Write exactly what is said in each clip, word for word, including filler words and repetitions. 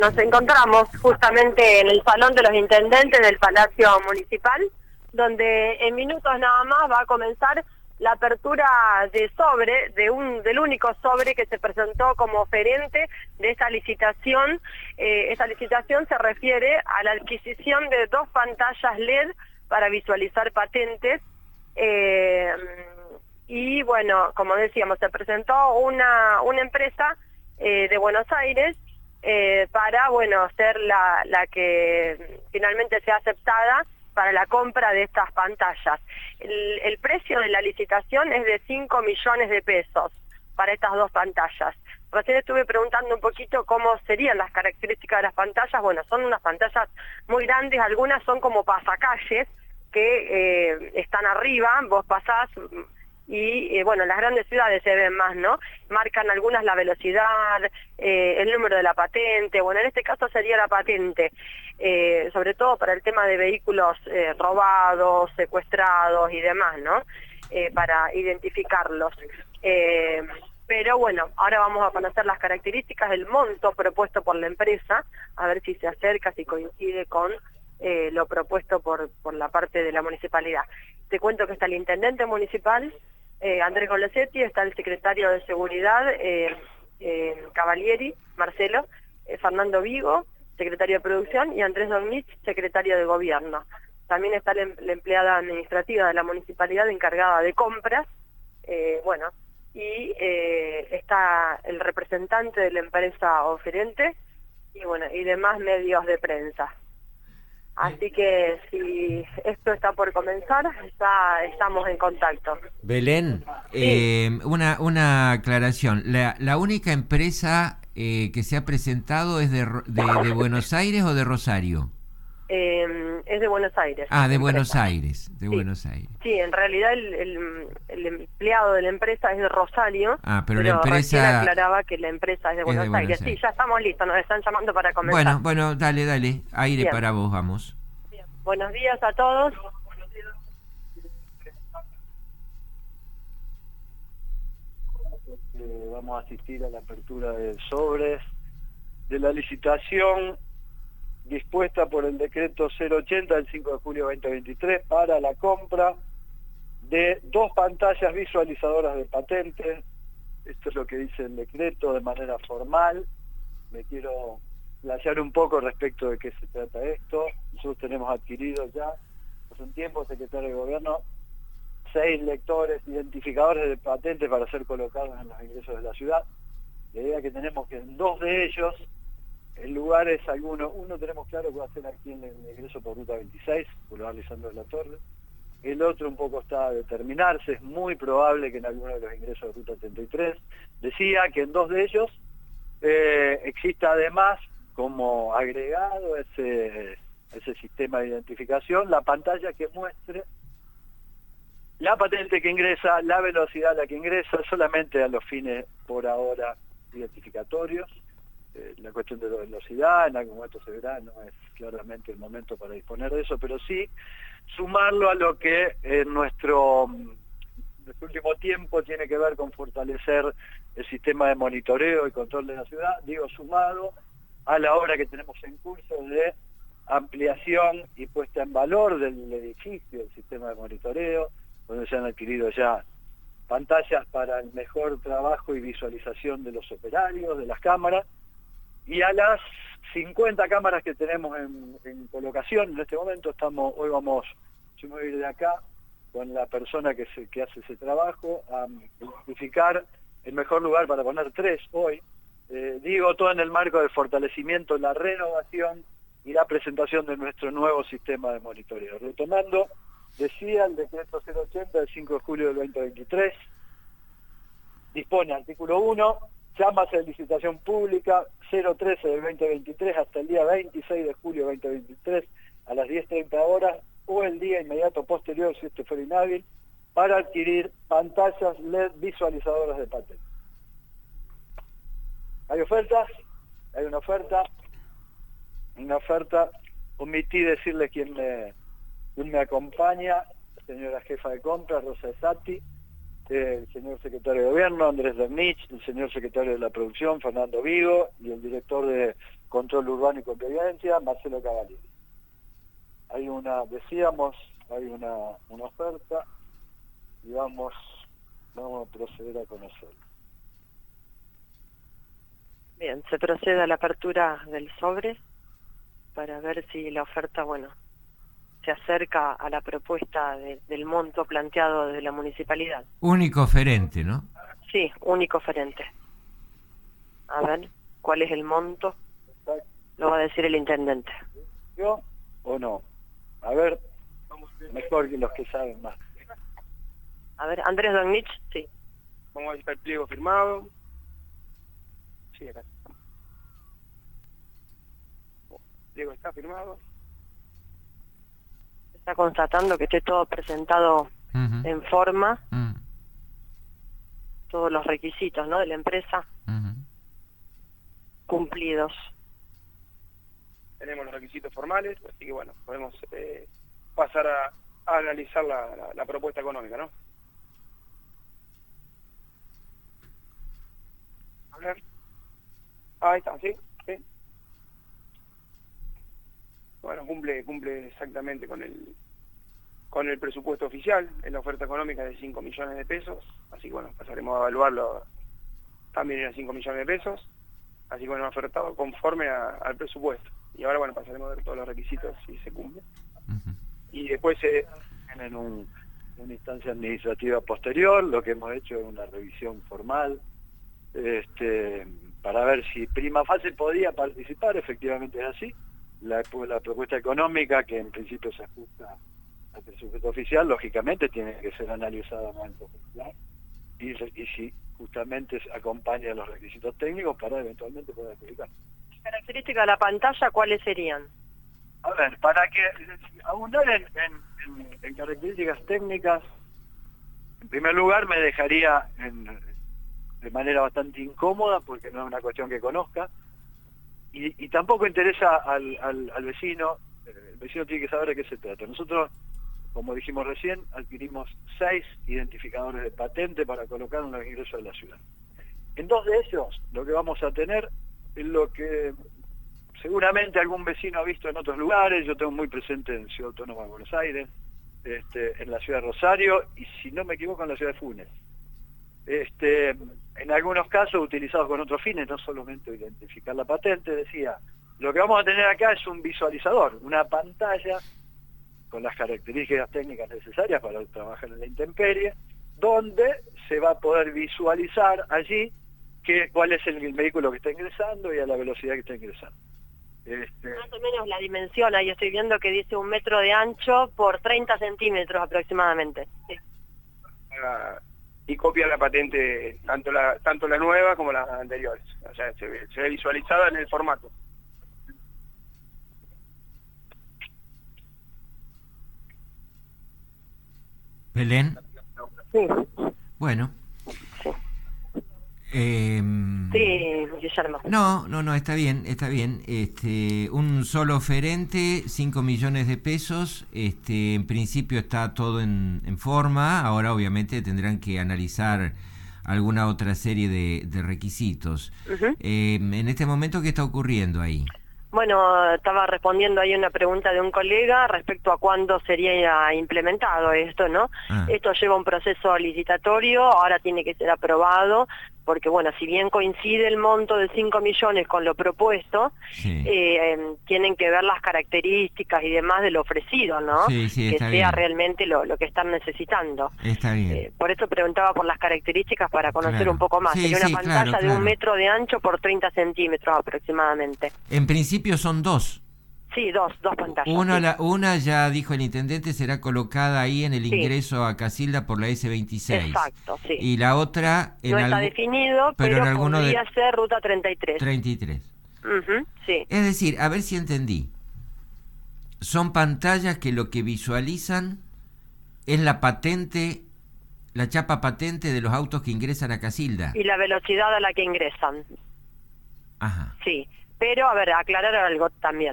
Nos encontramos justamente en el Salón de los Intendentes del Palacio Municipal, donde en minutos nada más va a comenzar la apertura de sobre, de un del único sobre que se presentó como oferente de esta licitación. Eh, esta licitación se refiere a la adquisición de dos pantallas L E D para visualizar patentes. Eh, y bueno, como decíamos, se presentó una, una empresa eh, de Buenos Aires eh, para, bueno, ser la, la que finalmente sea aceptada para la compra de estas pantallas. El, el precio de la licitación es de cinco millones de pesos para estas dos pantallas. Recién estuve preguntando un poquito cómo serían las características de las pantallas. Bueno, son unas pantallas muy grandes, algunas son como pasacalles que eh, están arriba, vos pasás y eh, bueno, en las grandes ciudades se ven más, ¿no? Marcan algunas la velocidad, eh, el número de la patente. Bueno, en este caso sería la patente, eh, sobre todo para el tema de vehículos eh, robados, secuestrados y demás, ¿no? Eh, para identificarlos. Eh, pero bueno, ahora vamos a conocer las características del monto propuesto por la empresa, a ver si se acerca, si coincide con eh, lo propuesto por, por la parte de la municipalidad. Te cuento que está el intendente municipal, Eh, Andrés Golosetti, está el secretario de Seguridad, eh, eh, Cavalieri, Marcelo, eh, Fernando Vigo, secretario de Producción, y Andrés Dornich, secretario de Gobierno. También está la, la empleada administrativa de la municipalidad encargada de compras, eh, bueno, y eh, está el representante de la empresa oferente, y bueno, y demás medios de prensa. Así que si esto está por comenzar, está, estamos en contacto. Belén, Sí. eh, una, una aclaración. ¿La, la única empresa eh, que se ha presentado es de, de, de Buenos Aires o de Rosario? Eh, es de Buenos Aires. Ah, de empresa. Buenos Aires, de sí. Buenos Aires. Sí, en realidad el, el, el empleado de la empresa es de Rosario, ah, pero, pero la empresa recién aclaraba que la empresa es de Buenos, es de Buenos Aires. Aires. Sí, ya estamos listos, nos están llamando para comenzar. Bueno, bueno, dale, dale, aire Bien. para vos, vamos. Bien. Buenos días a todos. Eh, vamos a asistir a la apertura de sobres de la licitación dispuesta por el decreto cero ochenta del cinco de julio de dos mil veintitrés para la compra de dos pantallas visualizadoras de patentes. Esto es lo que dice el decreto de manera formal. Me quiero playar un poco respecto de qué se trata esto. Nosotros tenemos adquirido ya hace un tiempo, secretario de Gobierno, seis lectores identificadores de patentes para ser colocados en los ingresos de la ciudad. La idea que tenemos que en dos de ellos, en lugares algunos, uno tenemos claro que va a ser aquí en el ingreso por ruta veintiséis, Boulevard Lisandro de la Torre, el otro un poco está a determinarse, es muy probable que en alguno de los ingresos de ruta treinta y tres. Decía que en dos de ellos eh, exista además como agregado ese, ese sistema de identificación, la pantalla que muestre la patente que ingresa, la velocidad a la que ingresa, solamente a los fines por ahora identificatorios. Eh, la cuestión de la velocidad, en algún momento se verá, no es claramente el momento para disponer de eso, pero sí sumarlo a lo que en nuestro, nuestro último tiempo tiene que ver con fortalecer el sistema de monitoreo y control de la ciudad, digo sumado a la obra que tenemos en curso de ampliación y puesta en valor del edificio, del sistema de monitoreo, donde se han adquirido ya pantallas para el mejor trabajo y visualización de los operarios, de las cámaras, y a las cincuenta cámaras que tenemos en, en colocación en este momento. Estamos, hoy vamos, yo me voy a ir de acá con la persona que, se, que hace ese trabajo, a identificar el mejor lugar para poner tres hoy. Eh, digo, todo en el marco del fortalecimiento, la renovación y la presentación de nuestro nuevo sistema de monitoreo. Retomando, decía el decreto cero ochenta del cinco de julio del veinte veintitrés, dispone artículo uno, llamas de licitación pública cero trece del veinte veintitrés hasta el día veintiséis de julio del veinte veintitrés a las diez treinta horas o el día inmediato posterior si este fuera inhábil, para adquirir pantallas L E D visualizadoras de patente. ¿Hay ofertas? Hay una oferta. Una oferta. Omití decirle quién me... Él me acompaña, la señora jefa de compras, Rosa Esati, eh, el señor secretario de Gobierno, Andrés Dernich, el señor secretario de la Producción, Fernando Vigo, y el director de Control Urbano y Convivencia, Marcelo Cavalieri. Hay una, decíamos, hay una, una oferta y vamos, vamos a proceder a conocerla. Bien, se procede a la apertura del sobre para ver si la oferta, bueno, se acerca a la propuesta de, del monto planteado desde la municipalidad. Único oferente, ¿no? Sí, único oferente. A ver, ¿cuál es el monto? Lo va a decir el intendente. ¿Yo o no? A ver, mejor que los que saben más. A ver, Andrés Donnich, sí. Vamos a ver si está el pliego firmado. Sí, acá. El pliego está firmado. Está constatando que esté todo presentado Uh-huh. en forma, Uh-huh. todos los requisitos, ¿no?, de la empresa Uh-huh. cumplidos. Tenemos los requisitos formales, así que bueno, podemos eh, pasar a, a analizar la, la, la propuesta económica, ¿no? A ver. Ahí está, ¿sí? ¿Sí? Bueno, cumple cumple exactamente con el con el presupuesto oficial, en la oferta económica de cinco millones de pesos, así que bueno, pasaremos a evaluarlo también en cinco millones de pesos, así que bueno, ofertado conforme a, al presupuesto. Y ahora bueno, pasaremos a ver todos los requisitos si se cumplen. Uh-huh. Y después se... En un, una instancia administrativa posterior, lo que hemos hecho es una revisión formal, este, para ver si prima facie podía participar, efectivamente es así. La, la propuesta económica, que en principio se ajusta al presupuesto oficial, lógicamente tiene que ser analizada en momento oficial, y, y si justamente acompaña los requisitos técnicos para eventualmente poder aplicar. ¿Características de la pantalla cuáles serían? A ver, para que abundar en, en, en, en características técnicas, en primer lugar me dejaría en, de manera bastante incómoda, porque no es una cuestión que conozca, y, y tampoco interesa al, al, al vecino. El vecino tiene que saber de qué se trata. Nosotros, como dijimos recién, adquirimos seis identificadores de patente para colocar en los ingresos de la ciudad. En dos de ellos, lo que vamos a tener es lo que seguramente algún vecino ha visto en otros lugares. Yo tengo muy presente en Ciudad Autónoma de Buenos Aires, este, en la ciudad de Rosario, y si no me equivoco en la ciudad de Funes. Este, en algunos casos utilizados con otros fines, no solamente identificar la patente. Decía, lo que vamos a tener acá es un visualizador, una pantalla con las características técnicas necesarias para trabajar en la intemperie, donde se va a poder visualizar allí que, cuál es el, el vehículo que está ingresando y a la velocidad que está ingresando. Este... Más o menos la dimensión, ahí estoy viendo que dice un metro de ancho por treinta centímetros aproximadamente. Sí. Y copia la patente, tanto la tanto la nueva como las anteriores. O sea, se ve, se ve visualizada en el formato. Belén. Sí. Bueno. Sí. Eh, Sí, Guillermo. No, no, no, está bien, está bien. Este, un solo oferente, cinco millones de pesos. Este, en principio está todo en, en forma. Ahora, obviamente, tendrán que analizar alguna otra serie de, de requisitos. Uh-huh. Eh, en este momento, ¿qué está ocurriendo ahí? Bueno, estaba respondiendo ahí una pregunta de un colega respecto a cuándo sería implementado esto, ¿no? Ah. Esto lleva un proceso licitatorio, ahora tiene que ser aprobado, porque bueno, si bien coincide el monto de cinco millones con lo propuesto, Sí. eh, eh, tienen que ver las características y demás de lo ofrecido, ¿no? Sí, sí, que está sea bien. realmente lo, lo que están necesitando. Está bien. Eh, por eso preguntaba por las características para conocer Claro. un poco más. Sí, Sería una sí, pantalla claro, de un claro. metro de ancho por treinta centímetros aproximadamente. En principio son dos. Sí, dos, dos pantallas. Una, sí. la, una ya dijo el intendente, será colocada ahí en el Sí. ingreso a Casilda por la ese veintiséis. Exacto, sí. Y la otra en No está algún- definido, pero pero, en alguno de- podría ser ruta treinta y tres. treinta y tres. Ujú, sí, Es decir, a ver si entendí. Son pantallas que lo que visualizan es la patente, la chapa patente de los autos que ingresan a Casilda. y la velocidad a la que ingresan. Ajá. Sí, pero a ver, aclarar algo también.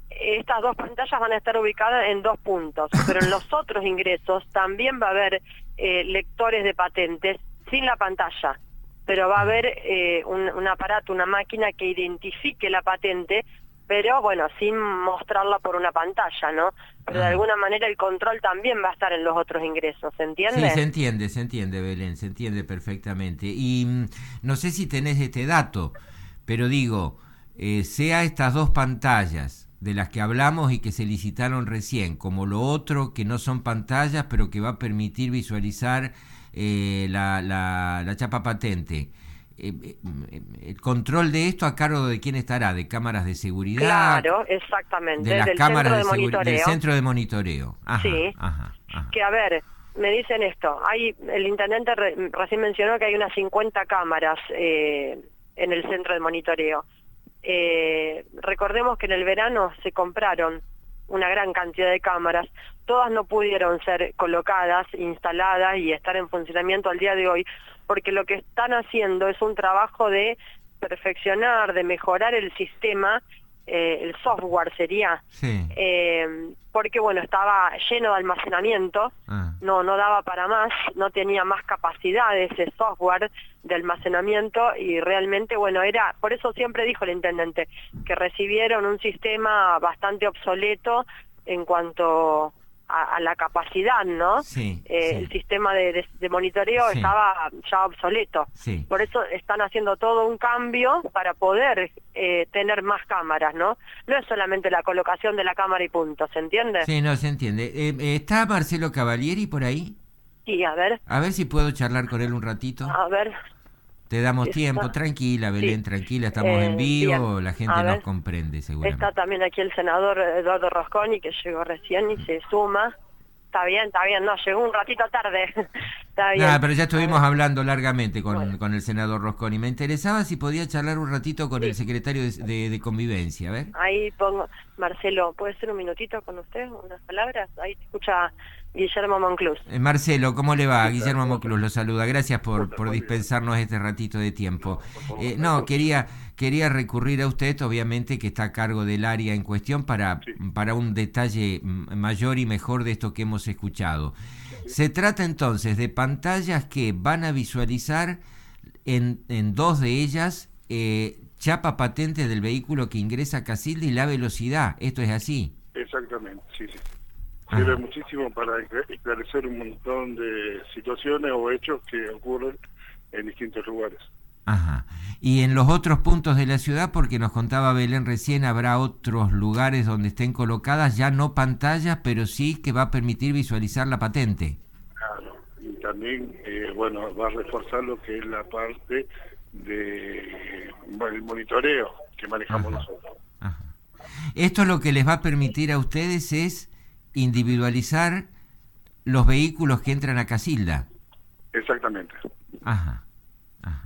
estas dos pantallas van a estar ubicadas en dos puntos, pero en los otros ingresos también va a haber eh, lectores de patentes sin la pantalla, pero va a haber eh, un, un aparato, una máquina que identifique la patente, pero bueno, sin mostrarla por una pantalla, ¿no? Pero de alguna manera el control también va a estar en los otros ingresos, ¿se entiende? Sí, se entiende, se entiende, Belén, se entiende perfectamente. Y mm, no sé si tenés este dato, pero digo, eh, sea estas dos pantallas de las que hablamos y que se licitaron recién, como lo otro que no son pantallas, pero que va a permitir visualizar eh, la, la, la chapa patente. Eh, eh, el control de esto a cargo de quién estará, de cámaras de seguridad, claro, exactamente, de las del cámaras centro de, de monitoreo. del centro de monitoreo. Ajá, sí, ajá, ajá. Que a ver, me dicen esto, hay el intendente re, recién mencionó que hay unas cincuenta cámaras eh, en el centro de monitoreo. Eh, recordemos que en el verano se compraron una gran cantidad de cámaras, todas no pudieron ser colocadas, instaladas y estar en funcionamiento al día de hoy, porque lo que están haciendo es un trabajo de perfeccionar, de mejorar el sistema, eh, el software sería, Sí. eh, porque bueno, estaba lleno de almacenamiento, Ah. no no daba para más, no tenía más capacidad ese software de almacenamiento y realmente, bueno, era, por eso siempre dijo el intendente, que recibieron un sistema bastante obsoleto en cuanto a, a la capacidad, ¿no? Sí, Eh, sí. El sistema de, de, de monitoreo Sí. estaba ya obsoleto. Sí. Por eso están haciendo todo un cambio para poder eh, tener más cámaras, ¿no? No es solamente la colocación de la cámara y punto, ¿se entiende? Sí, no, se entiende. Eh, eh, ¿Está Marcelo Cavalieri por ahí? Sí, a ver, A ver si puedo charlar con él un ratito. a ver. Te damos está- tiempo. Tranquila, Belén, sí. tranquila. Estamos Eh, en vivo, bien. la gente A nos ver. comprende seguramente. Está también aquí el senador Eduardo Rosconi, que llegó recién y se suma. Está bien, está bien, no, llegó un ratito tarde. Está bien. Nada, pero ya estuvimos hablando largamente con, Bueno. con el senador Rosconi. Me interesaba si podía charlar un ratito con Sí. el secretario de, de- de Convivencia, a ver. Ahí pongo, Marcelo, ¿puede ser un minutito con usted? Unas palabras. Ahí te escucha Guillermo Monclús. Eh, Marcelo, ¿cómo le va? Guillermo Moclus lo saluda. Gracias por, por dispensarnos este ratito de tiempo. Eh, no, quería quería recurrir a usted, obviamente, que está a cargo del área en cuestión, para, para un detalle mm, mayor y mejor de esto que hemos escuchado. Se trata entonces de pantallas que van a visualizar en, en dos de ellas eh, chapa patente del vehículo que ingresa a Casilda y la velocidad. ¿Esto es así? Exactamente, sí, sí. Ajá. Sirve muchísimo para esclarecer un montón de situaciones o hechos que ocurren en distintos lugares. Ajá. Y en los otros puntos de la ciudad, porque nos contaba Belén recién, habrá otros lugares donde estén colocadas ya no pantallas, pero sí que va a permitir visualizar la patente. Claro. Y también, eh, bueno, va a reforzar lo que es la parte de bueno, el monitoreo que manejamos Ajá. nosotros. Ajá. Esto lo que les va a permitir a ustedes es individualizar los vehículos que entran a Casilda. Exactamente. Ajá. Ajá.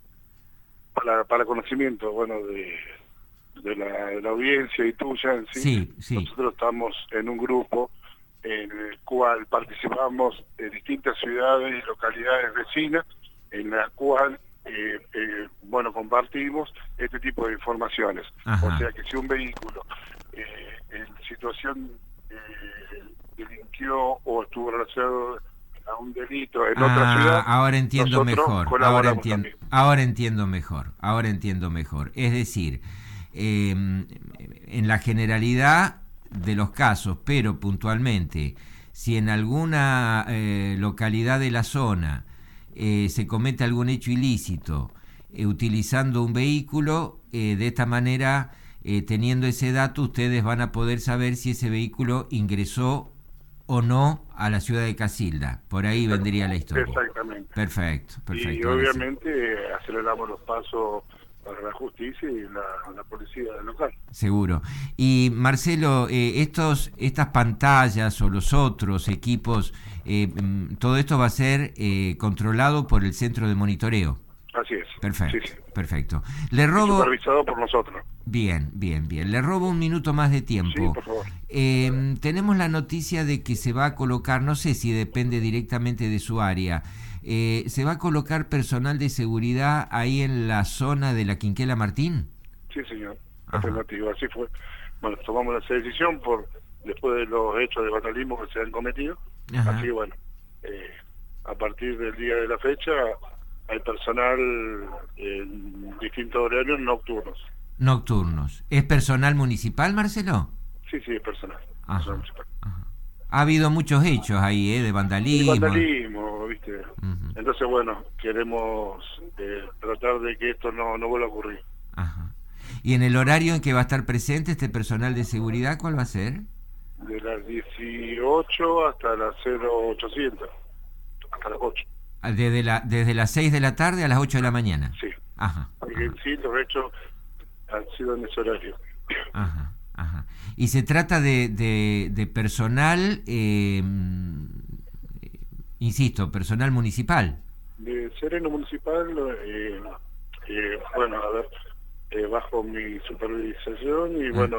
Para, para conocimiento, bueno, de, de, la, de la audiencia y tuya en sí, Sí, sí. nosotros estamos en un grupo en el cual participamos de distintas ciudades y localidades vecinas, en la cual, eh, eh, bueno, compartimos este tipo de informaciones. Ajá. O sea que si un vehículo eh, en situación eh, delinquió o estuvo relacionado a un delito en Ah, otra ciudad, ahora entiendo nosotros mejor. Ahora colaboramos entiendo, también. ahora entiendo mejor. Ahora entiendo mejor. Es decir, eh, en la generalidad de los casos, pero puntualmente, si en alguna eh, localidad de la zona eh, se comete algún hecho ilícito eh, utilizando un vehículo, eh, de esta manera, eh, teniendo ese dato, ustedes van a poder saber si ese vehículo ingresó o no a la ciudad de Casilda. Por ahí vendría la historia. Exactamente. Perfecto, perfecto. Y obviamente eh, aceleramos los pasos para la justicia y la, la policía local. Seguro. Y Marcelo, eh, estos, estas pantallas o los otros equipos, eh, mm, todo esto va a ser eh, controlado por el centro de monitoreo. Así es. Perfecto, Sí, sí. perfecto. Le Y robo... supervisado por nosotros. Bien, bien, bien. Le robo un minuto más de tiempo. Sí, por favor. Eh, tenemos la noticia de que se va a colocar, no sé si depende directamente de su área, eh, ¿se va a colocar personal de seguridad ahí en la zona de la Quinquela Martín? Sí, señor. afirmativo. Así fue. Bueno, tomamos esa decisión por después de los hechos de vandalismo que se han cometido. Ajá. Así que bueno, eh, a partir del día de la fecha hay personal en distintos horarios nocturnos. Nocturnos. ¿Es personal municipal, Marcelo? Sí, sí, es personal. Ajá. personal municipal. Ajá. Ha habido muchos hechos ahí, ¿eh? De vandalismo. De vandalismo, ¿viste? Uh-huh. Entonces, bueno, queremos eh, tratar de que esto no, no vuelva a ocurrir. Ajá. ¿Y en el horario en que va a estar presente este personal de seguridad, cuál va a ser? De las dieciocho hasta las cero ochocientos, hasta las ocho. Desde, la, desde las seis de la tarde a las ocho de la mañana. Sí. Ajá. Porque en sí los hechos han sido en ese horario. Ajá. Ajá. Y se trata de, de, de personal, eh, insisto, personal municipal. De sereno municipal, eh, eh, bueno, a ver, eh, bajo mi supervisación y ah. bueno,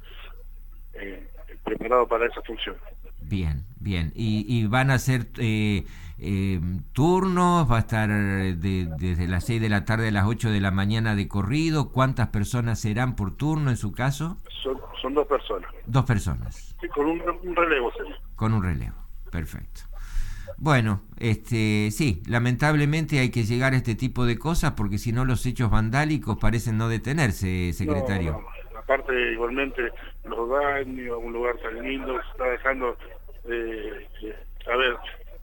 eh, preparado para esa función. Bien, bien. ¿Y, y van a hacer eh, eh, turnos? ¿Va a estar de, desde las seis de la tarde a las ocho de la mañana de corrido? ¿Cuántas personas serán por turno en su caso? Son, son dos personas. Dos personas. Sí, con un, un relevo sería. Con un relevo, perfecto. Bueno, este, sí, lamentablemente hay que llegar a este tipo de cosas porque si no los hechos vandálicos parecen no detenerse, secretario. No, no. Aparte, igualmente, los daños, un lugar tan lindo, se está dejando, eh, eh, a ver,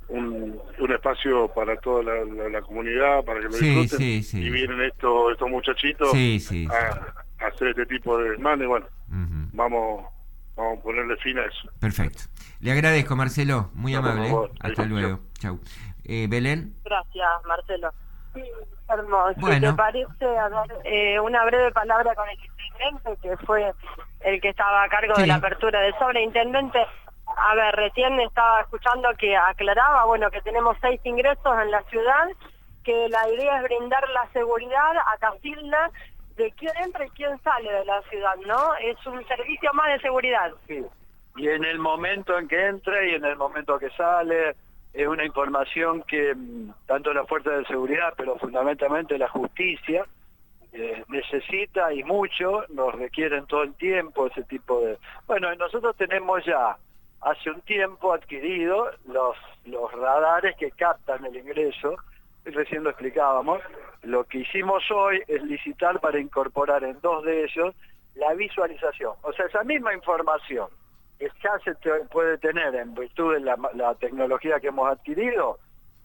un, un espacio para toda la, la, la comunidad, para que lo sí, disfruten, sí, sí. Y vienen estos estos muchachitos sí, sí, a, sí. a hacer este tipo de desmanes, bueno, uh-huh. vamos, vamos a ponerle fin a eso. Perfecto. Le agradezco, Marcelo, muy no, amable. Favor, Hasta luego. Chau. Eh, ¿Belén? Gracias, Marcelo. Sí, hermoso. Bueno. ¿Te parece a ver, eh, una breve palabra con el intendente, que fue el que estaba a cargo sí. de la apertura del sobre? Intendente, a ver, recién estaba escuchando que aclaraba, bueno, que tenemos seis ingresos en la ciudad, que la idea es brindar la seguridad a Casilda de quién entra y quién sale de la ciudad, ¿no? Es un servicio más de seguridad. Sí. Y en el momento en que entra y en el momento que sale, es una información que tanto la fuerza de seguridad, pero fundamentalmente la justicia, eh, necesita y mucho, nos requieren todo el tiempo ese tipo de... Bueno, nosotros tenemos ya hace un tiempo adquirido los, los radares que captan el ingreso, recién lo explicábamos. Lo que hicimos hoy es licitar para incorporar en dos de ellos la visualización, o sea, esa misma información que ya se te puede tener en virtud de la, la tecnología que hemos adquirido,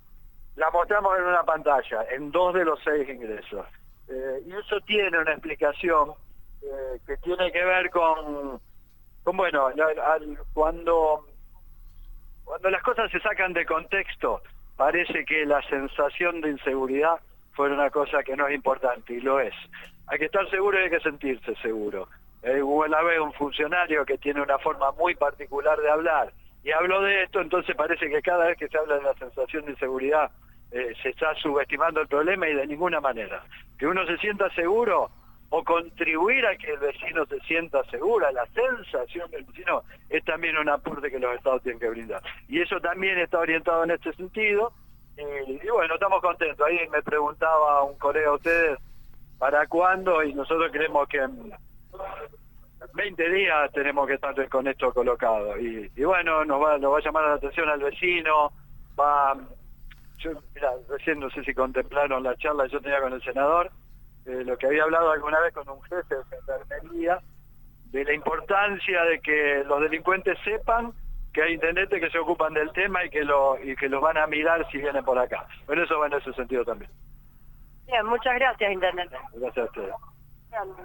la mostramos en una pantalla, en dos de los seis ingresos. Eh, y eso tiene una explicación eh, que tiene que ver con, con bueno, al, cuando, cuando las cosas se sacan de contexto, parece que la sensación de inseguridad fue una cosa que no es importante, y lo es. Hay que estar seguro y hay que sentirse seguro. Eh, hubo una vez un funcionario que tiene una forma muy particular de hablar y habló de esto, entonces parece que cada vez que se habla de la sensación de inseguridad eh, se está subestimando el problema, y de ninguna manera. Que uno se sienta seguro o contribuir a que el vecino se sienta seguro, la sensación del vecino, es también un aporte que los estados tienen que brindar. Y eso también está orientado en este sentido. Eh, y bueno, estamos contentos. Ahí me preguntaba un colega a ustedes, ¿para cuándo? Y nosotros creemos que en veinte días tenemos que estar con esto colocado. Y, y bueno, nos va, nos va a llamar la atención al vecino. Va, yo, mirá, recién no sé si contemplaron la charla que yo tenía con el senador, eh, lo que había hablado alguna vez con un jefe de gendarmería, de la importancia de que los delincuentes sepan que hay intendentes que se ocupan del tema y que lo y que los van a mirar si vienen por acá. Pero eso va en ese sentido también. Bien, muchas gracias, intendente. Gracias a ustedes. Bien.